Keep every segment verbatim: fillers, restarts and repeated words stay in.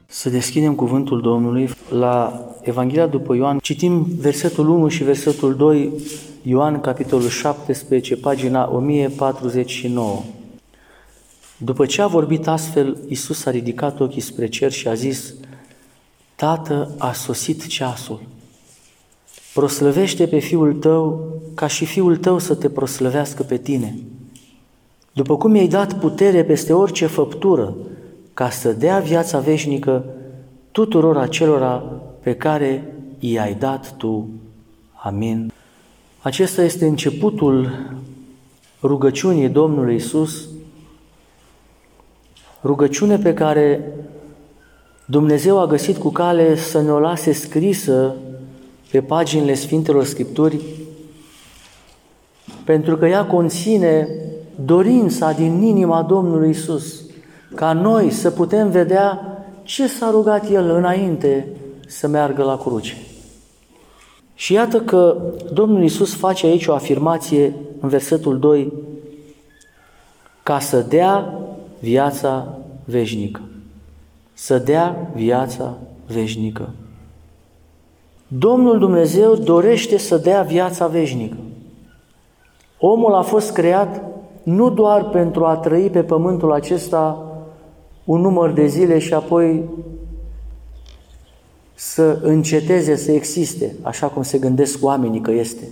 Să deschidem cuvântul Domnului la Evanghelia după Ioan. Citim versetul unu și versetul doi, Ioan, capitolul șaptesprezece, pagina o mie patruzeci și nouă. După ce a vorbit astfel, Iisus a ridicat ochii spre cer și a zis: Tată, a sosit ceasul. Proslăvește pe Fiul Tău, ca și Fiul Tău să te proslăvească pe Tine. După cum i-ai dat putere peste orice făptură, ca să dea viața veșnică tuturor acelora pe care i-ai dat Tu. Amin. Acesta este începutul rugăciunii Domnului Iisus, rugăciune pe care Dumnezeu a găsit cu cale să ne o lase scrisă pe paginile Sfintelor Scripturi, pentru că ea conține dorința din inima Domnului Iisus, ca noi să putem vedea ce s-a rugat El înainte să meargă la cruce. Și iată că Domnul Iisus face aici o afirmație în versetul doi, ca să dea viața veșnică. Să dea viața veșnică. Domnul Dumnezeu dorește să dea viața veșnică. Omul a fost creat nu doar pentru a trăi pe pământul acesta un număr de zile și apoi să înceteze să existe, așa cum se gândesc oamenii că este,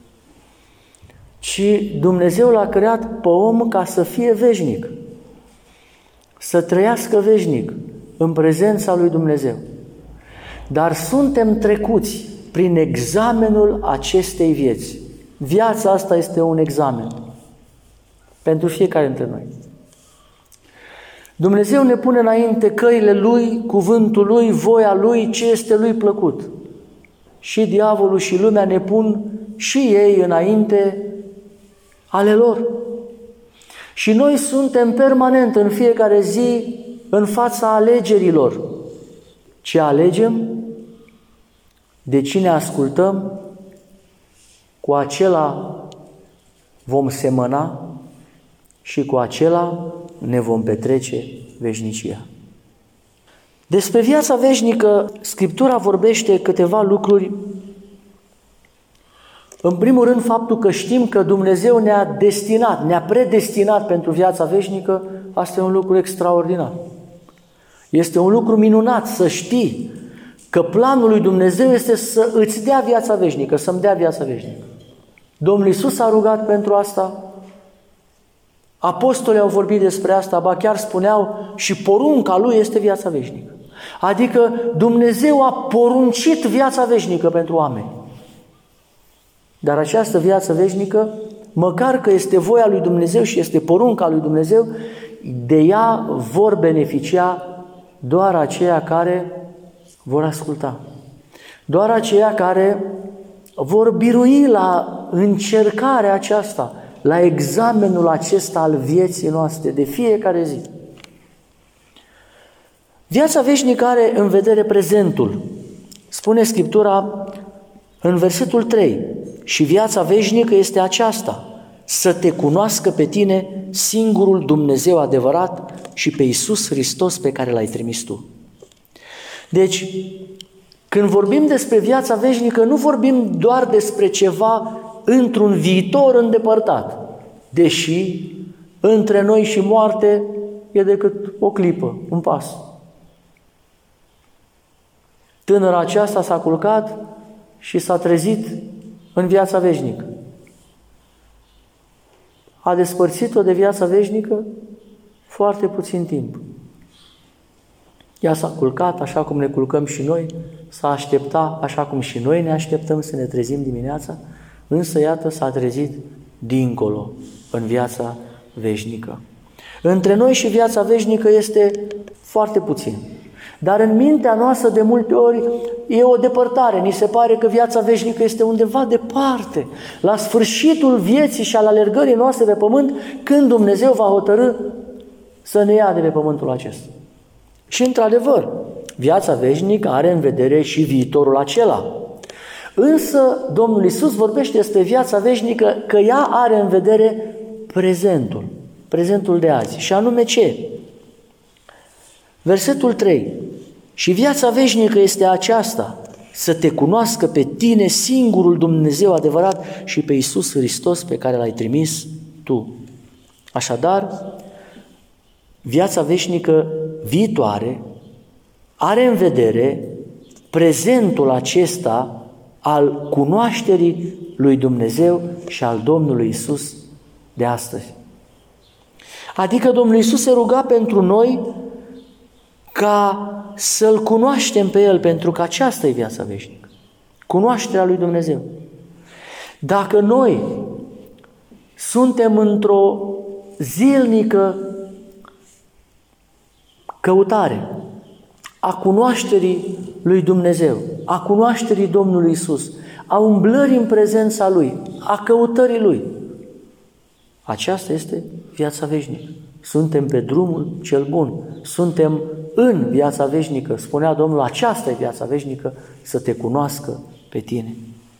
ci Dumnezeu l-a creat pe om ca să fie veșnic, să trăiască veșnic în prezența lui Dumnezeu. Dar suntem trecuți prin examenul acestei vieți. Viața asta este un examen pentru fiecare dintre noi. Dumnezeu ne pune înainte căile Lui, cuvântul Lui, voia Lui, ce este Lui plăcut. Și diavolul și lumea ne pun și ei înainte ale lor. Și noi suntem permanent în fiecare zi în fața alegerilor. Ce alegem? De cine ascultăm? Cu acela vom semăna și cu acela ne vom petrece veșnicia. Despre viața veșnică, Scriptura vorbește câteva lucruri. În primul rând, faptul că știm că Dumnezeu ne-a destinat, ne-a predestinat pentru viața veșnică, asta e un lucru extraordinar. Este un lucru minunat să știi că planul lui Dumnezeu este să îți dea viața veșnică, să-mi dea viața veșnică. Domnul Iisus a rugat pentru asta, apostolii au vorbit despre asta, ba chiar spuneau și porunca Lui este viața veșnică. Adică Dumnezeu a poruncit viața veșnică pentru oameni. Dar această viață veșnică, măcar că este voia lui Dumnezeu și este porunca lui Dumnezeu, de ea vor beneficia doar aceia care vor asculta. Doar aceia care vor birui la încercarea aceasta, la examenul acesta al vieții noastre de fiecare zi. Viața veșnică are în vedere prezentul. Spune Scriptura în versetul trei: și viața veșnică este aceasta, să te cunoască pe tine, singurul Dumnezeu adevărat, și pe Iisus Hristos pe care L-ai trimis tu. Deci, când vorbim despre viața veșnică, nu vorbim doar despre ceva într-un viitor îndepărtat, deși între noi și moarte e decât o clipă, un pas. Tânăra aceasta s-a culcat și s-a trezit în viața veșnică. A despărțit-o de viața veșnică foarte puțin timp. Ea s-a culcat așa cum ne culcăm și noi, s-a așteptat așa cum și noi ne așteptăm să ne trezim dimineața, însă iată s-a trezit dincolo, în viața veșnică. Între noi și viața veșnică este foarte puțin. Dar în mintea noastră de multe ori e o depărtare. Ni se pare că viața veșnică este undeva departe, la sfârșitul vieții și al alergării noastre pe pământ, când Dumnezeu va hotărî să ne ia de pe pământul acesta. Și într-adevăr, viața veșnică are în vedere și viitorul acela. Însă Domnul Iisus vorbește despre viața veșnică că ea are în vedere prezentul, prezentul de azi. Și anume ce? Versetul trei. Și viața veșnică este aceasta, să te cunoască pe tine, singurul Dumnezeu adevărat, și pe Iisus Hristos pe care l-ai trimis tu. Așadar, viața veșnică viitoare are în vedere prezentul acesta al cunoașterii lui Dumnezeu și al Domnului Iisus de astăzi. Adică Domnul Iisus se ruga pentru noi ca să-L cunoaștem pe El, pentru că aceasta e viața veșnică, cunoașterea lui Dumnezeu. Dacă noi suntem într-o zilnică căutare a cunoașterii lui Dumnezeu, a cunoașterii Domnului Iisus, a umblării în prezența Lui, a căutării Lui, aceasta este viața veșnică. Suntem pe drumul cel bun, suntem în viața veșnică. Spunea Domnul, aceasta e viața veșnică, să te cunoască pe tine.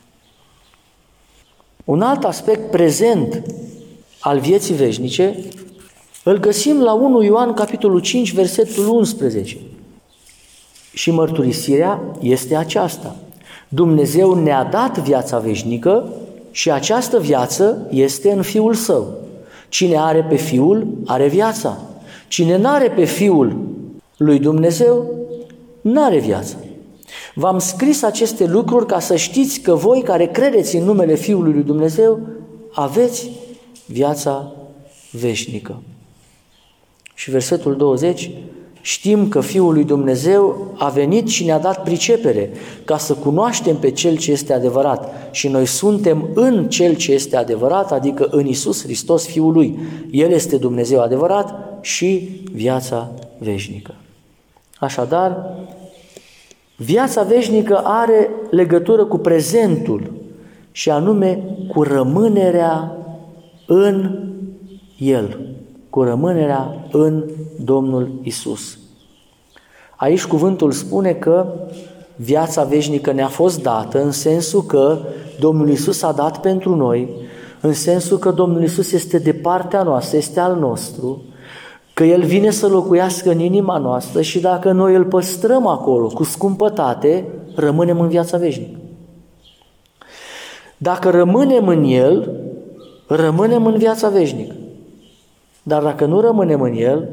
Un alt aspect prezent al vieții veșnice îl găsim la întâi Ioan, capitolul cinci, versetul unsprezece. Și mărturisirea este aceasta: Dumnezeu ne-a dat viața veșnică și această viață este în Fiul Său. Cine are pe Fiul, are viața. Cine n-are pe Fiul lui Dumnezeu, n-are viață. V-am scris aceste lucruri ca să știți că voi care credeți în numele Fiului lui Dumnezeu aveți viața veșnică. Și versetul douăzeci, știm că Fiul lui Dumnezeu a venit și ne-a dat pricepere ca să cunoaștem pe Cel ce este adevărat și noi suntem în Cel ce este adevărat, adică în Iisus Hristos, Fiul Lui. El este Dumnezeu adevărat și viața veșnică. Așadar, viața veșnică are legătură cu prezentul și anume cu rămânerea în El, cu rămânerea în Domnul Isus. Aici cuvântul spune că viața veșnică ne-a fost dată în sensul că Domnul Isus a dat pentru noi, în sensul că Domnul Isus este de partea noastră, este al nostru, că El vine să locuiască în inima noastră și dacă noi îl păstrăm acolo cu scumpătate, rămânem în viața veșnică. Dacă rămânem în El, rămânem în viața veșnică. Dar dacă nu rămânem în El,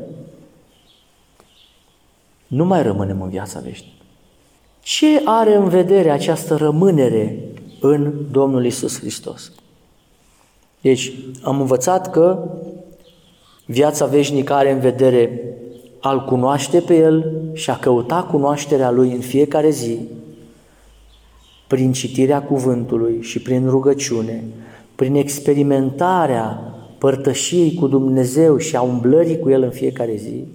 nu mai rămânem în viața veșnică. Ce are în vedere această rămânere în Domnul Iisus Hristos? Deci, am învățat că viața veșnică are în vedere a-L cunoaște pe El și a căuta cunoașterea Lui în fiecare zi, prin citirea cuvântului și prin rugăciune, prin experimentarea părtășiei cu Dumnezeu și a umblării cu El în fiecare zi.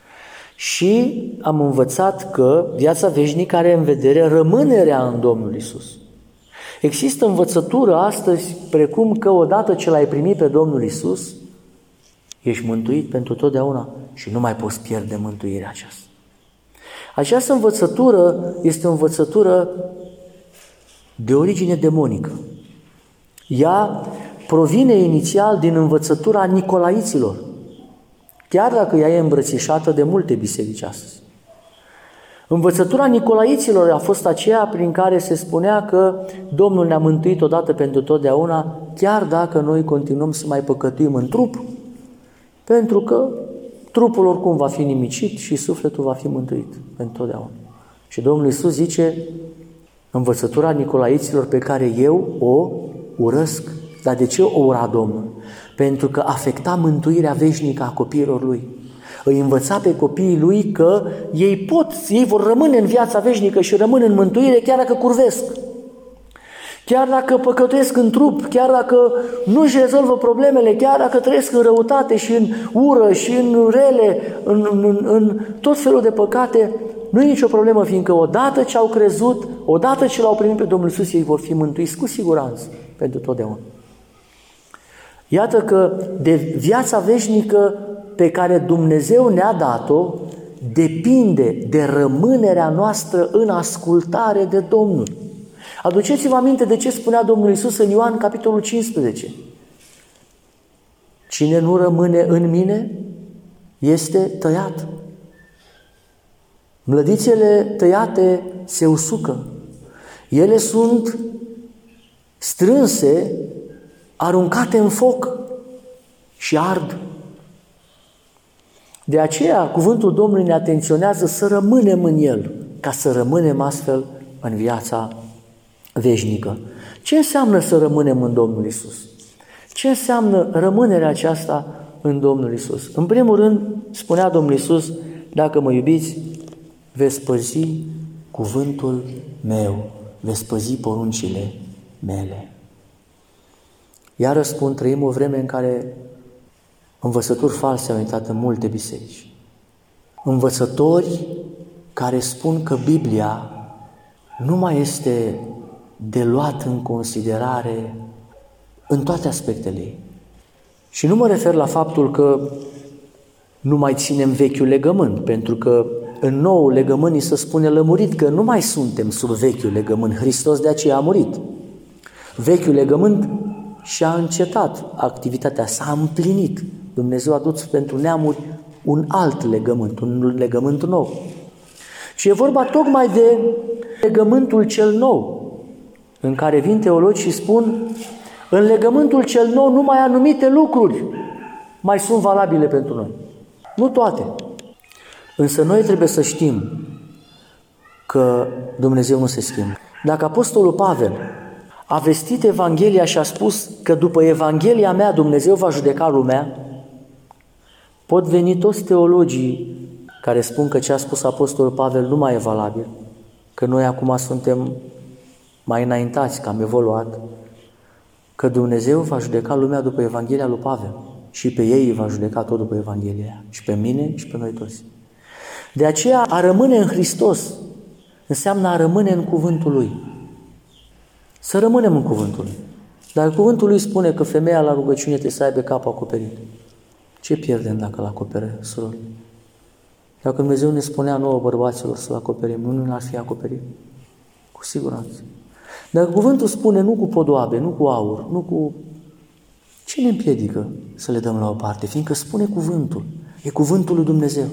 Și am învățat că viața veșnică are în vedere rămânerea în Domnul Iisus. Există învățătură astăzi precum că odată ce L-ai primit pe Domnul Iisus, ești mântuit pentru totdeauna și nu mai poți pierde mântuirea aceasta. Această învățătură este o învățătură de origine demonică. Ea provine inițial din învățătura nicolaiților, chiar dacă ea e îmbrățișată de multe biserici astăzi. Învățătura nicolaiților a fost aceea prin care se spunea că Domnul ne-a mântuit odată pentru totdeauna, chiar dacă noi continuăm să mai păcătuim în trup, pentru că trupul oricum va fi nimicit și sufletul va fi mântuit pentru totdeauna. Și Domnul Iisus zice, învățătura nicolaiților pe care eu o urăsc. Dar de ce o ura Domnul? Pentru că afecta mântuirea veșnică a copiilor Lui. Îi învăța pe copiii Lui că ei pot, ei vor rămâne în viața veșnică și rămân în mântuire chiar dacă curvesc. Chiar dacă păcătuiesc în trup, chiar dacă nu își rezolvă problemele, chiar dacă trăiesc în răutate și în ură și în rele, în, în, în tot felul de păcate, nu e nicio problemă, fiindcă odată ce au crezut, odată ce L-au primit pe Domnul Iisus, ei vor fi mântuiți cu siguranță pentru totdeauna. Iată că de viața veșnică pe care Dumnezeu ne-a dat-o depinde de rămânerea noastră în ascultare de Domnul. Aduceți-vă aminte de ce spunea Domnul Iisus în Ioan, capitolul cincisprezece. Cine nu rămâne în mine este tăiat. Mlădițele tăiate se usucă. Ele sunt strânse, aruncate în foc și ard. De aceea, cuvântul Domnului ne atenționează să rămânem în El, ca să rămânem astfel în viața veșnică. Ce înseamnă să rămânem în Domnul Iisus? Ce înseamnă rămânerea aceasta în Domnul Iisus? În primul rând, spunea Domnul Iisus, dacă mă iubiți, veți păzi cuvântul meu, veți păzi poruncile mele. Iar răspund, trăim o vreme în care învățături false au intrat în multe biserici. Învățători care spun că Biblia nu mai este de luat în considerare în toate aspectele ei. Și nu mă refer la faptul că nu mai ținem vechiul legământ, pentru că în noul legământ ni se spune lămurit că nu mai suntem sub vechiul legământ. Hristos de aceea a murit. Vechiul legământ și-a încetat activitatea, s-a împlinit. Dumnezeu a dus pentru neamuri un alt legământ, un legământ nou. Și e vorba tocmai de legământul cel nou, în care vin teologi și spun, în legământul cel nou numai anumite lucruri mai sunt valabile pentru noi. Nu toate. Însă noi trebuie să știm că Dumnezeu nu se schimbă. Dacă Apostolul Pavel a vestit Evanghelia și a spus că după Evanghelia mea Dumnezeu va judeca lumea, pot veni toți teologii care spun că ce a spus Apostolul Pavel nu mai e valabil, că noi acum suntem mai înaintați, că am evoluat, că Dumnezeu va judeca lumea după Evanghelia lui Pavel și pe ei va judeca tot după Evanghelia aia, și pe mine și pe noi toți. De aceea a rămâne în Hristos înseamnă a rămâne în cuvântul Lui. Să rămânem în cuvântul Lui. Dar cuvântul Lui spune că femeia la rugăciune trebuie să aibă capul acoperit. Ce pierdem dacă îl acopere, surori? Dacă Dumnezeu ne spunea nouă bărbaților să-l acoperim, nu ne-ar fi acoperit? Cu siguranță. Dacă cuvântul spune nu cu podoabe, nu cu aur, nu cu... Ce ne împiedică să le dăm la o parte? Fiindcă spune cuvântul. E cuvântul lui Dumnezeu.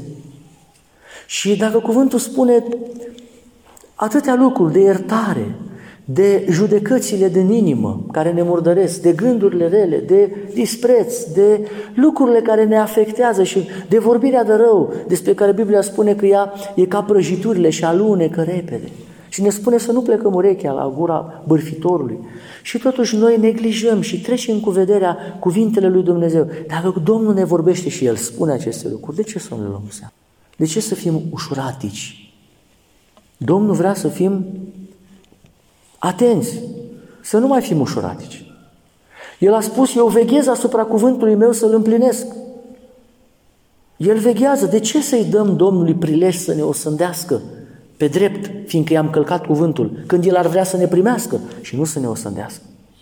Și dacă cuvântul spune atâtea lucruri de iertare, de judecățile din inimă care ne murdăresc, de gândurile rele, de dispreț, de lucrurile care ne afectează și de vorbirea de rău, despre care Biblia spune că ea e ca prăjiturile și alunecă repede. Și ne spune să nu plecăm urechea la gura bârfitorului. Și totuși noi neglijăm și trecem cu vederea cuvintele lui Dumnezeu. Dacă Domnul ne vorbește și El spune aceste lucruri, de ce să nu le luăm seama? De ce să fim ușuratici? Domnul vrea să fim atenți, să nu mai fim ușuratici. El a spus, eu veghez asupra cuvântului meu să-l împlinesc. El veghează. De ce să-i dăm Domnului prilej să ne osândească pe drept, fiindcă i-am călcat cuvântul, când El ar vrea să ne primească și nu să ne osândească?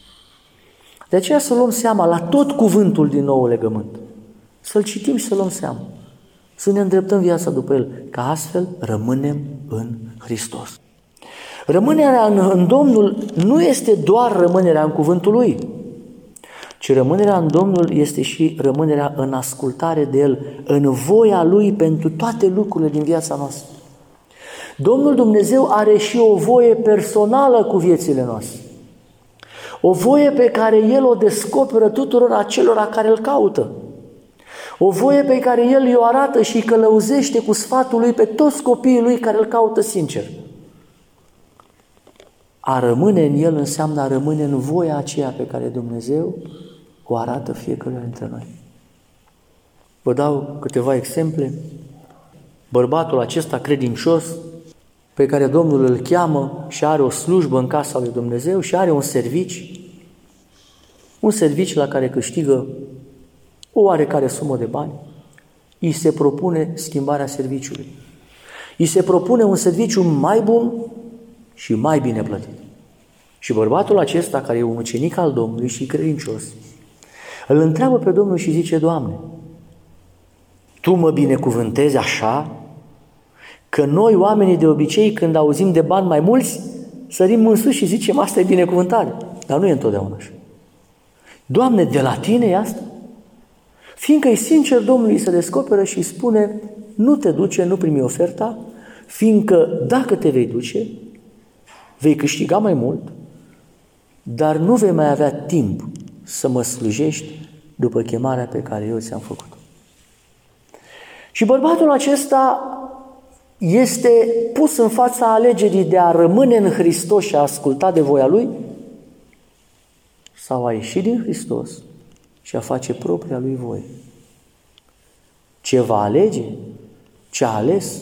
De aceea să luăm seama la tot cuvântul din nou legământ. Să-l citim și să luăm seama. Să ne îndreptăm viața după El, ca astfel rămânem în Hristos. Rămânerea în, în Domnul nu este doar rămânerea în cuvântul Lui, ci rămânerea în Domnul este și rămânerea în ascultare de El, în voia Lui pentru toate lucrurile din viața noastră. Domnul Dumnezeu are și o voie personală cu viețile noastre. O voie pe care El o descoperă tuturor acelora care îl caută. O voie pe care El i-o arată și îi călăuzește cu sfatul Lui pe toți copiii Lui care îl caută sincer. A rămâne în El înseamnă a rămâne în voia aceea pe care Dumnezeu o arată fiecare dintre noi. Vă dau câteva exemple. Bărbatul acesta credincios pe care Domnul îl cheamă și are o slujbă în casa lui Dumnezeu și are un servici, un servici la care câștigă o oarecare sumă de bani, îi se propune schimbarea serviciului. Îi se propune un serviciu mai bun și mai bine plătit. Și bărbatul acesta, care e un ucenic al Domnului și credincios, îl întreabă pe Domnul și zice, Doamne, Tu mă binecuvântezi așa că noi, oamenii de obicei, când auzim de bani mai mulți, sărim în sus și zicem, asta e binecuvântare. Dar nu e întotdeauna așa. Doamne, de la Tine e asta? Fiindcă e sincer, Domnul îi se descoperă și îi spune, nu te duce, nu primi oferta, Fiindcă dacă te vei duce, vei câștiga mai mult, dar nu vei mai avea timp să mă slujești după chemarea pe care eu ți-am făcut-o. Și bărbatul acesta este pus în fața alegerii de a rămâne în Hristos și a asculta de voia Lui sau a ieși din Hristos și a face propria Lui voie. Ce va alege, ce a ales,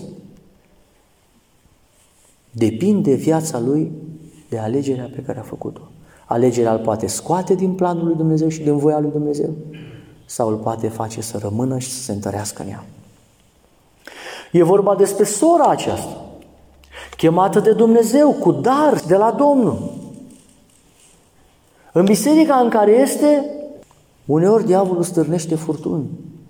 depinde viața lui de alegerea pe care a făcut-o. Alegerea îl poate scoate din planul lui Dumnezeu și din voia lui Dumnezeu sau îl poate face să rămână și să se întărească în ea. E vorba despre sora aceasta, chemată de Dumnezeu cu dar de la Domnul. În biserica în care este, uneori diavolul stârnește furtuni.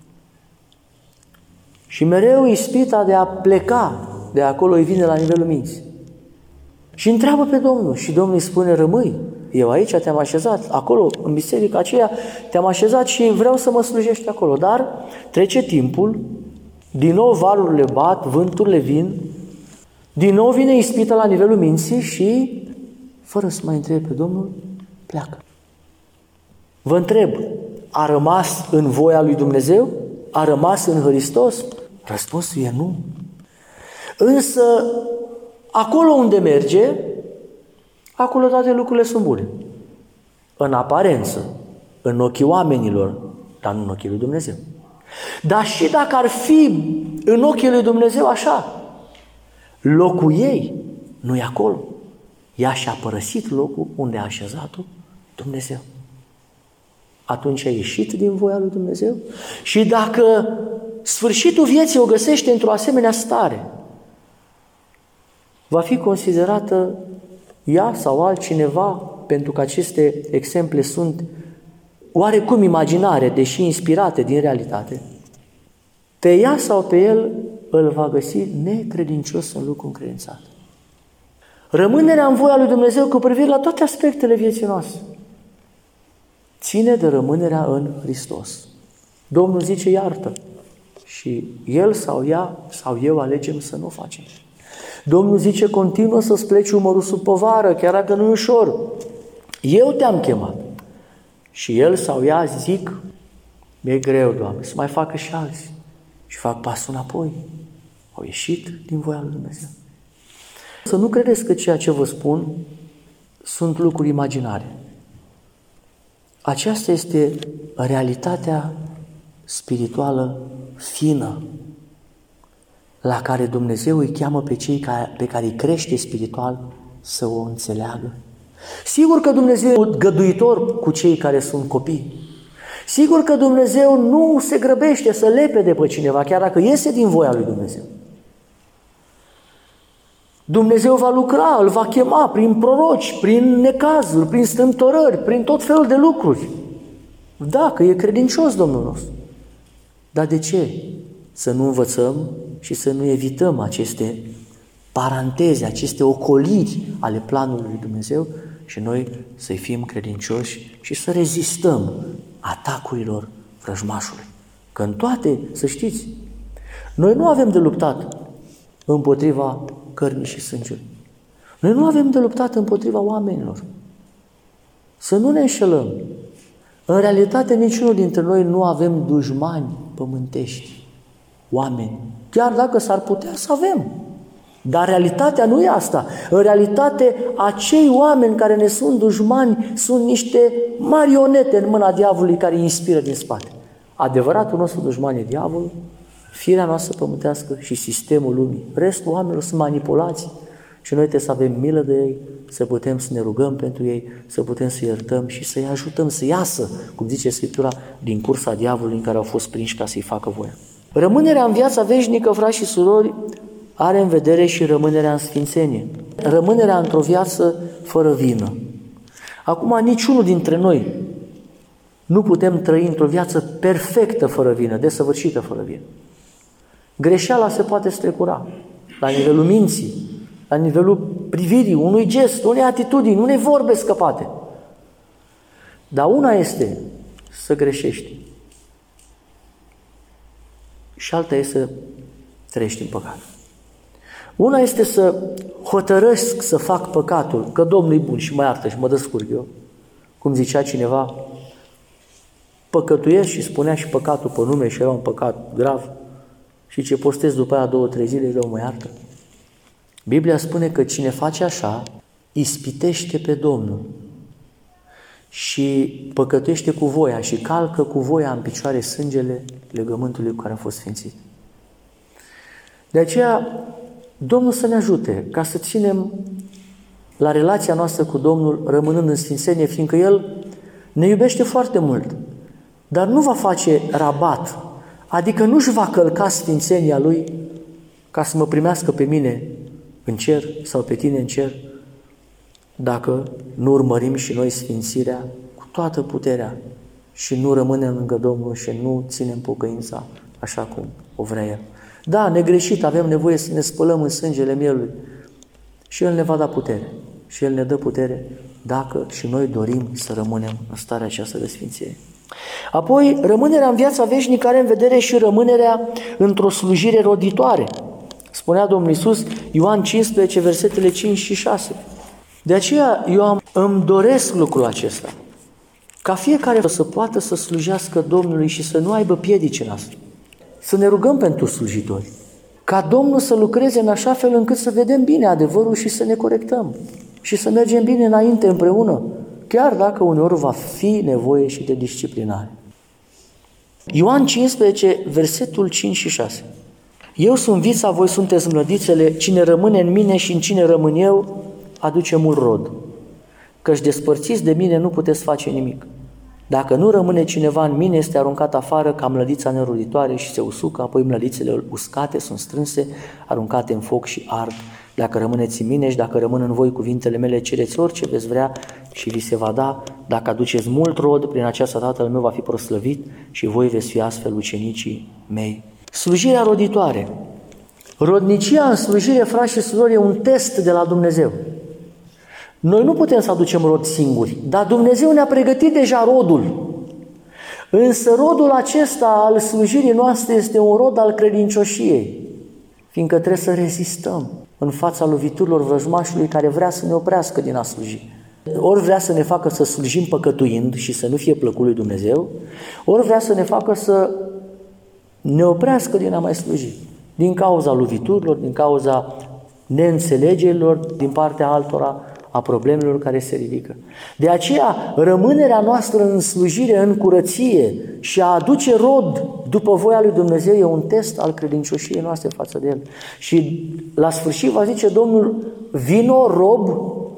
Și mereu ispita de a pleca de acolo îi vine la nivelul minții. Și întreabă pe Domnul și Domnul îi spune, rămâi, eu aici te-am așezat, acolo, în biserica aceea, te-am așezat și vreau să mă slujești acolo. Dar trece timpul, din nou valurile bat, vânturile vin, din nou vine ispita la nivelul minții și, fără să mai întrebe pe Domnul, pleacă. Vă întreb, a rămas în voia lui Dumnezeu? A rămas în Hristos? Răspunsul e nu. Însă, acolo unde merge, acolo toate lucrurile sunt bune. În aparență, în ochii oamenilor, dar nu în ochii lui Dumnezeu. Dar și dacă ar fi în ochii lui Dumnezeu așa, locul ei nu e acolo. Ea și-a părăsit locul unde a așezat-o Dumnezeu. Atunci a ieșit din voia lui Dumnezeu și dacă sfârșitul vieții o găsește într-o asemenea stare, va fi considerată ea sau altcineva, pentru că aceste exemple sunt oarecum imaginare, deși inspirate din realitate, pe ea sau pe el îl va găsi necredincios în lucru încredințat. Rămânerea în voia lui Dumnezeu cu privire la toate aspectele vieții noastre ține de rămânerea în Hristos. Domnul zice iartă și el sau ea sau eu alegem să nu o facem. Domnul zice continuă să-ți pleci umărul sub povară, chiar dacă nu e ușor. Eu te-am chemat. Și el sau ea zic, mi-e greu, Doamne, să mai facă și alții. Și fac pasul înapoi. Au ieșit din voia lui Dumnezeu. Să nu credeți că ceea ce vă spun sunt lucruri imaginare. Aceasta este realitatea spirituală fină la care Dumnezeu îi cheamă pe cei pe care îi crește spiritual să o înțeleagă. Sigur că Dumnezeu e găduitor cu cei care sunt copii. Sigur că Dumnezeu nu se grăbește să lepede pe cineva, chiar dacă iese din voia lui Dumnezeu. Dumnezeu va lucra, îl va chema prin proroci, prin necazuri, prin strâmtorări, prin tot felul de lucruri. Da, că e credincios Domnul nostru. Dar de ce să nu învățăm și să nu evităm aceste paranteze, aceste ocoliri ale planului lui Dumnezeu și noi să-i fim credincioși și să rezistăm atacurilor vrăjmașului? Că în toate, să știți, noi nu avem de luptat împotriva cărnii și sângelui. Noi nu avem de luptat împotriva oamenilor. Să nu ne înșelăm. În realitate, niciunul dintre noi nu avem dușmani pământești, oameni. Chiar dacă s-ar putea să avem. Dar realitatea nu e asta. În realitate, acei oameni care ne sunt dușmani sunt niște marionete în mâna diavolului care îi inspiră din spate. Adevăratul nostru dușman e diavolul, firea noastră pământească și sistemul lumii. Restul oamenilor sunt manipulați și noi trebuie să avem milă de ei, să putem să ne rugăm pentru ei, să putem să iertăm și să-i ajutăm să iasă, cum zice Scriptura, din cursa diavolului în care au fost prinși ca să-i facă voia. Rămânerea în viața veșnică, frați și surori, are în vedere și rămânerea în sfințenie. Rămânerea într-o viață fără vină. Acum, niciunul dintre noi nu putem trăi într-o viață perfectă fără vină, desăvârșită fără vină. Greșeala se poate strecura la nivelul minții, la nivelul privirii, unui gest, unei atitudini, unei vorbe scăpate. Dar una este să greșești și alta este să trăiești în păcat. Una este să hotărăsc să fac păcatul, că Domnul e bun și mă iartă și mă descurc eu. Cum zicea cineva, păcătuiesc și spunea și păcatul pe nume și era un păcat grav. Și ce postez după aia două, trei zile, Dumnezeu mă iartă. Biblia spune că cine face așa, ispitește pe Domnul și păcătuiește cu voia și calcă cu voia în picioare sângele legământului cu care a fost sfințit. De aceea, Domnul să ne ajute ca să ținem la relația noastră cu Domnul rămânând în sfințenie, fiindcă El ne iubește foarte mult, dar nu va face rabat, adică nu-și va călca sfințenia Lui ca să mă primească pe mine în cer sau pe tine în cer, dacă nu urmărim și noi sfințirea cu toată puterea și nu rămânem lângă Domnul și nu ținem pocăința așa cum o vrea El. Da, negreșit, avem nevoie să ne spălăm în sângele Mielului și El ne va da putere. Și El ne dă putere dacă și noi dorim să rămânem în starea aceasta de sfințire. Apoi, rămânerea în viața veșnică are în vedere și rămânerea într-o slujire roditoare. Spunea Domnul Iisus, Ioan cincisprezece, versetele cinci și șase. De aceea eu am, îmi doresc lucrul acesta, ca fiecare să poată să slujească Domnului și să nu aibă piedici în asta. Să ne rugăm pentru slujitori, ca Domnul să lucreze în așa fel încât să vedem bine adevărul și să ne corectăm și să mergem bine înainte împreună, chiar dacă uneori va fi nevoie și de disciplinare. Ioan cincisprezece, versetul cinci și șase. Eu sunt vița, voi sunteți mlădițele, cine rămâne în mine și în cine rămân eu, aduce mult rod. Căci despărțiți de mine nu puteți face nimic. Dacă nu rămâne cineva în mine, este aruncat afară ca mlădița neroditoare și se usucă, apoi mlădițele uscate sunt strânse, aruncate în foc și ard. Dacă rămâneți în mine și dacă rămân în voi cuvintele mele, cereți orice veți vrea și vi se va da. Dacă aduceți mult rod, prin aceasta Tatăl meu va fi proslăvit și voi veți fi astfel ucenicii mei. Slujirea roditoare. Rodnicia în slujire, frați și surori, e un test de la Dumnezeu. Noi nu putem să aducem rod singuri, dar Dumnezeu ne-a pregătit deja rodul. Însă rodul acesta al slujirii noastre este un rod al credincioșiei, fiindcă trebuie să rezistăm în fața loviturilor vrăjmașului care vrea să ne oprească din a sluji. Ori vrea să ne facă să slujim păcătuind și să nu fie plăcut lui Dumnezeu, ori vrea să ne facă să ne oprească din a mai sluji. Din cauza loviturilor, din cauza neînțelegerilor, din partea altora, a problemelor care se ridică. De aceea, rămânerea noastră în slujire, în curăție și a aduce rod după voia lui Dumnezeu e un test al credincioșiei noastre față de El. Și la sfârșit va zice Domnul, vino rob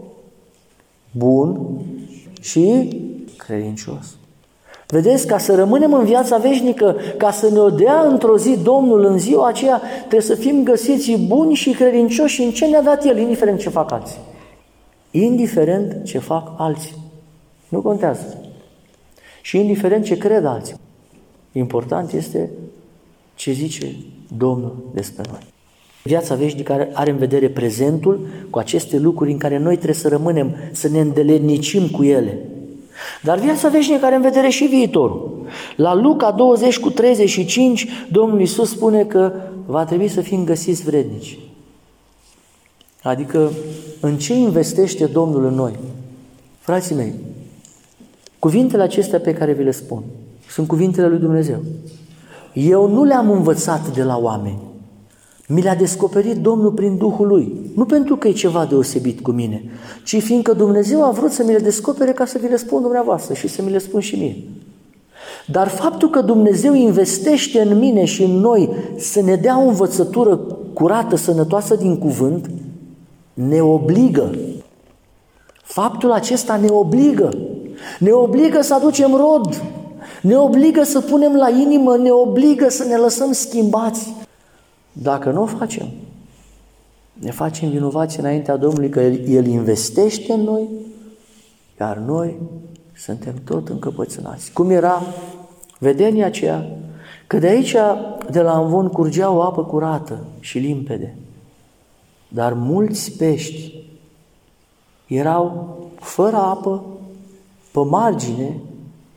bun și credincios. Vedeți, ca să rămânem în viața veșnică, ca să ne o dea într-o zi Domnul în ziua aceea, trebuie să fim găsiți buni și credincioși în ce ne-a dat El, indiferent ce fac alții. Indiferent ce fac alții. Nu contează. Și indiferent ce cred alții. Important este ce zice Domnul despre noi. Viața veșnică are în vedere prezentul cu aceste lucruri în care noi trebuie să rămânem, să ne îndeletnicim cu ele. Dar viața veșnică are în vedere și viitorul. La Luca douăzeci cu treizeci și cinci, Domnul Iisus spune că va trebui să fim găsiți vrednici. Adică în ce investește Domnul în noi? Frații mei, cuvintele acestea pe care vi le spun sunt cuvintele lui Dumnezeu. Eu nu le-am învățat de la oameni. Mi le-a descoperit Domnul prin Duhul Lui. Nu pentru că e ceva deosebit cu mine, ci fiindcă Dumnezeu a vrut să mi le descopere ca să vi le spun dumneavoastră și să mi le spun și mie. Dar faptul că Dumnezeu investește în mine și în noi să ne dea o învățătură curată, sănătoasă din cuvânt, ne obligă. Faptul acesta ne obligă. Ne obligă să aducem rod. Ne obligă să punem la inimă, ne obligă să ne lăsăm schimbați. Dacă nu o facem, ne facem vinovați înaintea Domnului că El, El investește în noi, iar noi suntem tot încăpățânați. Cum era vedenia aceea? Că de aici, de la Amvon, curgea o apă curată și limpede. Dar mulți pești erau fără apă, pe margine,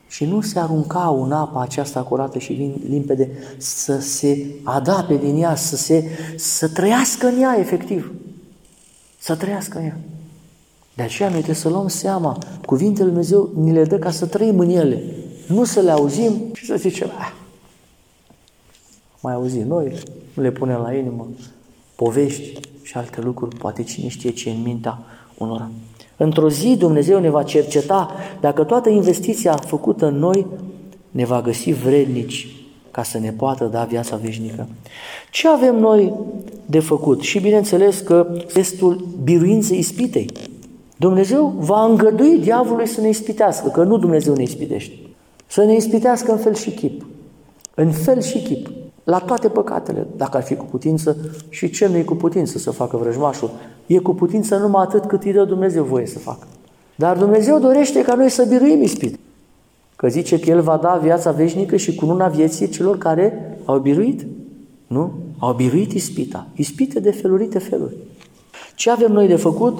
și nu se aruncau în apa aceasta curată și limpede, să se adape din ea, să, se, să trăiască în ea efectiv, să trăiască în ea. De aceea noi trebuie să luăm seama, cuvintele Lui Dumnezeu ni le dă ca să trăim în ele, nu să le auzim și să zicem, ah, mai auzim noi, nu le punem la inimă, povești și alte lucruri, poate cine știe ce în mintea unora. Într-o zi Dumnezeu ne va cerceta dacă toată investiția făcută în noi ne va găsi vrednici ca să ne poată da viața veșnică. Ce avem noi de făcut? Și bineînțeles că testul biruinței ispitei. Dumnezeu va îngădui diavolului să ne ispitească, că nu Dumnezeu ne ispitește. Să ne ispitească în fel și chip. În fel și chip. La toate păcatele, dacă ar fi cu putință, și ce nu e cu putință să facă vrăjmașul, e cu putință numai atât cât îi dă Dumnezeu voie să facă. Dar Dumnezeu dorește ca noi să biruim ispit. Că zice că El va da viața veșnică și cununa vieții celor care au biruit. Nu? Au biruit ispita. Ispite de felurite feluri. Ce avem noi de făcut?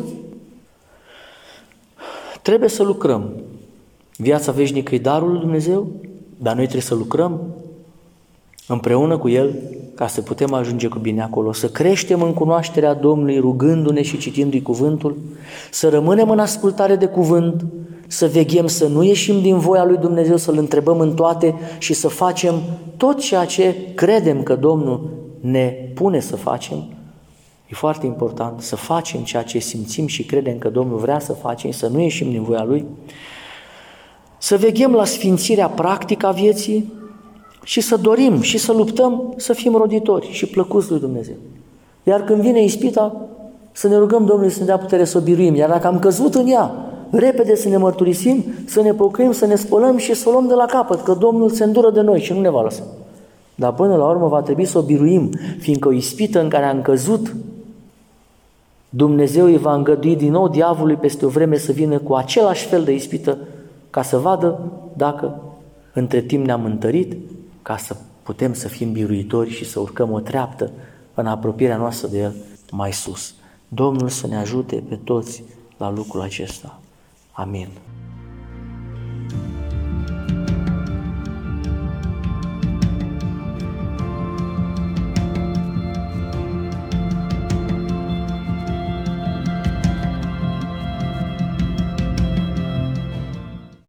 Trebuie să lucrăm. Viața veșnică e darul lui Dumnezeu, dar noi trebuie să lucrăm împreună cu El ca să putem ajunge cu bine acolo, să creștem în cunoașterea Domnului rugându-ne și citindu-i cuvântul, să rămânem în ascultare de cuvânt, să veghem să nu ieșim din voia lui Dumnezeu, să-L întrebăm în toate și să facem tot ceea ce credem că Domnul ne pune să facem. E foarte important să facem ceea ce simțim și credem că Domnul vrea să facem, să nu ieșim din voia Lui, să veghem la sfințirea practică a vieții și să dorim și să luptăm să fim roditori și plăcuți lui Dumnezeu. Iar când vine ispita, să ne rugăm Domnului să ne dea putere să o biruim. Iar dacă am căzut în ea, repede să ne mărturisim, să ne pocăim, să ne spălăm și să o luăm de la capăt, că Domnul se îndură de noi și nu ne va lăsa. Dar până la urmă va trebui să o biruim, fiindcă o ispită în care am căzut, Dumnezeu îi va îngădui din nou diavolului peste o vreme să vină cu același fel de ispită ca să vadă dacă între timp ne-am întărit, ca să putem să fim biruitori și să urcăm o treaptă în apropierea noastră de El mai sus. Domnul să ne ajute pe toți la lucrul acesta. Amin.